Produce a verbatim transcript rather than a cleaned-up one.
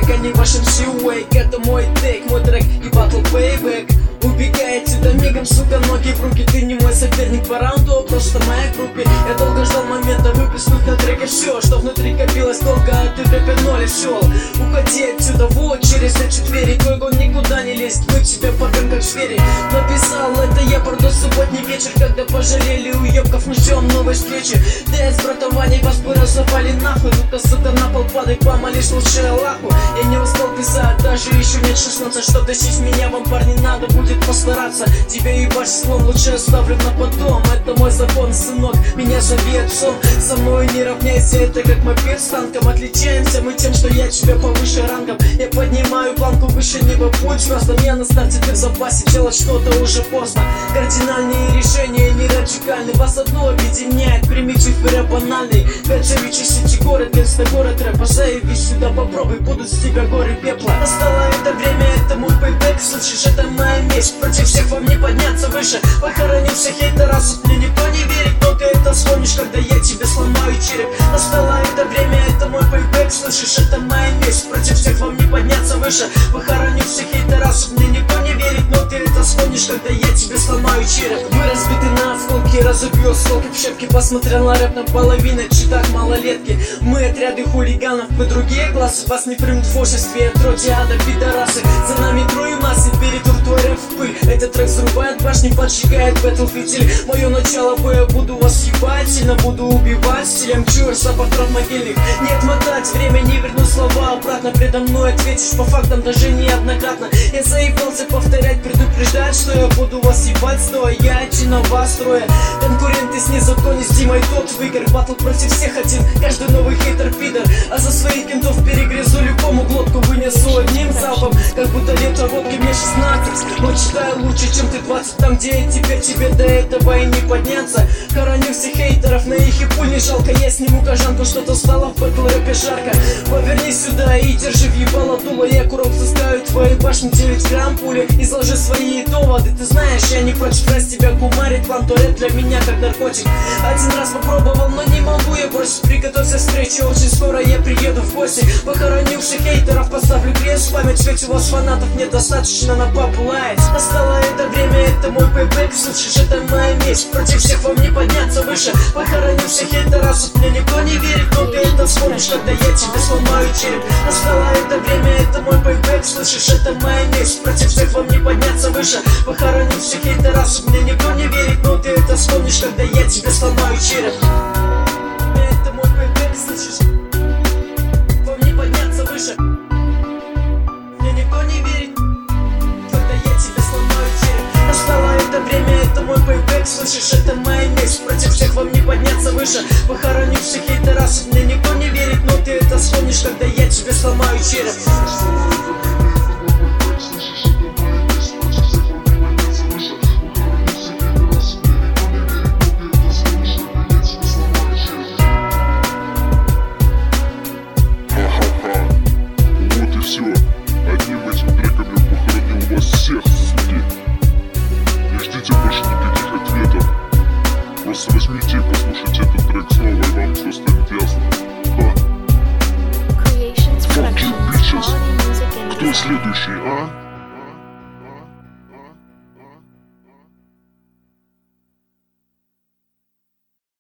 а не ваш эм си Wake. Это мой тейк, мой трек и батл payback. Убегай отсюда мигом, сука, ноги в руки. Ты не мой соперник по раунду, а просто в моей группе. Я долго ждал момента выплеснуть на треке все, что внутри копилось долго, а ты в рэпе ноль все. Уходи отсюда, вот через эти двери. Твой гон никуда не лезет, мы тебя попрем как звери. Написал это я, правда, субботний вечер, когда пожалели уебков, мы ждем новой встречи. Дэс, братование, вас бы разорвали нахуй. Ну-ка, сука, на пол падай, помолись лучше Аллаху. Я не успел писать, даже еще нет шестнадцать. Чтоб достичь меня, вам, парни, надо будет постараться. Тебе ебашь слон, лучше оставлю на потом. Это мой закон, сынок, меня зови отцом. Со мной не равняйся, это как мопед с танком. Отличаемся мы тем, что я тебя повыше рангом. Я поднимаю планку выше неба, путь просто. Я на старте, ты в запасе, делать что-то уже поздно. Кардинальные решения не радикальны. Вас одно объединяет, примите вперед банальный. Гаджевичи, сети, город, гангста, город рэпа. Заяви сюда, попробуй, будут с тебя горы пепла. Настало это время, это мой пейбэк. Слышишь, это моя месть, против всех вам не подняться выше. Похоронил всех хейтеров, мне никто не верит, но ты это вспомнишь, когда я тебе сломаю череп. Настало это время, это мой пейбэк. Слышишь, это моя месть, против всех вам не подняться выше. Похоронил всех хейтеров, мне никто не верит, но ты это вспомнишь, когда я тебе сломаю череп. Мы разбиты на осколки, разобью осколки в щепки. Посмотрел на рэп на половину, читак малолетки. Мы отряды хулиганов, мы другие классы. Вас не примут в обществе, отродья ада, пидорасы. За нами трое массы, перейдут твой рэп в пыль. Этот трек взрывает башни, поджигает бэтл фитиль. Мое начало боя, буду вас ебать, сильно буду убивать. Стилем Чурса, портрет могильник. Не отмотать время, не верну слова обратно. Предо мной ответишь по фактам, даже неоднократно. Я заебался повторять, предупреждать, что я буду вас ебать, стоя на вас строя. Конкуренты снизу, кто не с Димой, тот выиграет. Батл против всех один, каждый новый хейтер пидор. А за своих кентов перегрызу любому глотку, вынесу одним залпом. Как будто лето водки, мне шестнадцать. Но читаю лучше, чем ты двадцать. Там, где я теперь, тебе до этого и не подняться. Хороню всех хейтеров, на их и пуль не жалко. Я сниму кожанку, что-то стало в бэтл рэпе жарко. Повернись сюда и держи въебало дуло. Я курок заставлю твои башни, девять грамм пули. Изложи свои доводы, ты знаешь, я не против раз тебя кумарить. План туалет для меня как наркотик. Один раз попробовал, но не могу я бросить. Приготовься к встрече, очень скоро я приеду в гости. Похоронил всех хейтеров, поставлю крест в память. Ведь у вас фанатов недостаточно на папу лаять. Настало это время, это мой пейбэк. Слышишь, это моя месть, против всех вам не подняться выше. Похоронил всех хейтеров, мне никто не верит, но ты это вспомнишь, когда я тебе сломаю череп. Настало это время, это мой пейбэк. Слышишь, это моя месть, против всех вам не подняться выше. Похоронил всех хейтеров, мне никто не верит, но ты это вспомнишь, когда я тебе сломаю череп. Это мой пейбэк, слышишь? Вам не подняться выше. Мне никто не верит, когда я тебе сломаю череп. Настало это время, это мой пейбэк. Слышишь, это моя месть, против всех вам не подняться выше. Похоронил всех хейтеров, мне никто не верит, но ты это вспомнишь, когда я тебе сломаю череп. Одним этим треком я похоронил вас всех, суки. Не ждите больше никаких ответов. Просто возьмите и послушайте этот трек снова, и вам все станет ясно. Ха. Fuck you, bitches. Кто следующий, а?